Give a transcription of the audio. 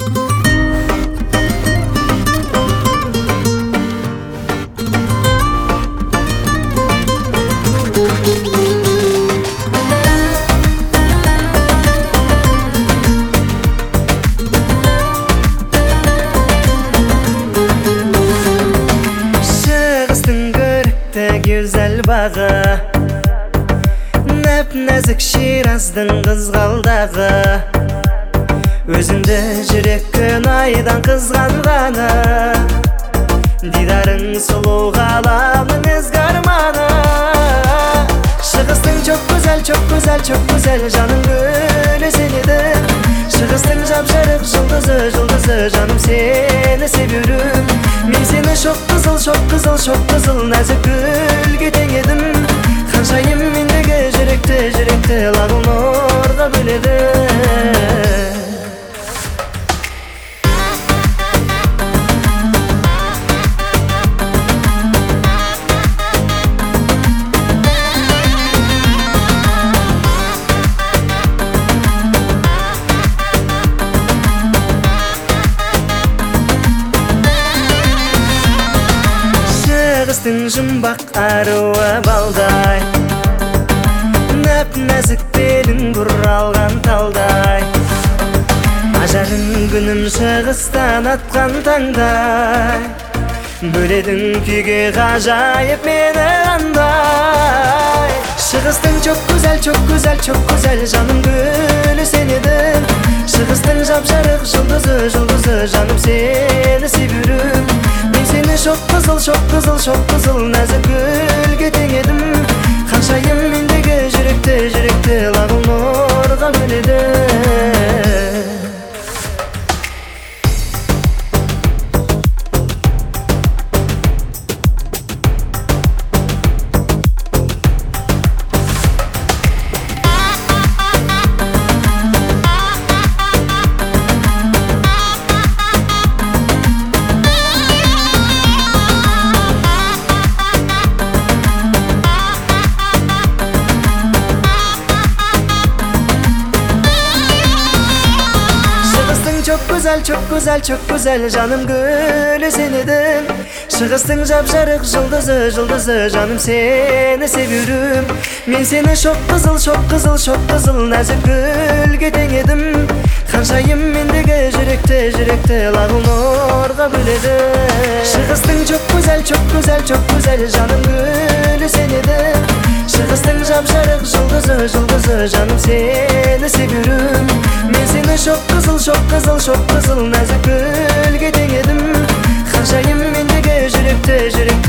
Güzel bağı, nәп-нәзік Шираздың қызғалдағы, өзіңді жүрек күн айдан қызғанғаны, дидарың сұлу ғаламның ізгі арманы. Шығыстың çok güzel, жаным гүлі сен едің. Шығыстың жап-жарық жұлдызы, жаным сені себерім. Мен сені çok қызыл, нәзік гүлге тең едім. Қаншайым мендегі жүректі лағыл нұрға бөледі. Шығыстың жұмбақ аруы балдай, нәп-нәзік белің бұралған талдай, ажарың күнім шығыстан атқан таңдай, бөледің күйге ғажайып мені андай. Шығыстың çok güzel, жаным гүлі сен едің. Шығыстың жап-жарық жұлдызы, жаным сені себерім. Мен сені çok қызыл, нәзік гүлге тең едім. Қаншайым мендегі жүректі лағыл нұрға бөледі. Çok güzel, жаным гүлі сен едің. Шығыстың жап-жарық жұлдызы, жаным сені себерім. Мен сені çok қызыл, нәзік гүлге тең едім. Қаншайым мендегі жүректі лағыл нұрға бөледі. Шығыстың çok güzel, жаным гүлі сен едің. Шығыстың жап-жарық жұлдызы, жаным сені себерім. Мен сені çok қызыл, нәзік гүлге тең едім. Қаншайым мендегі жүректі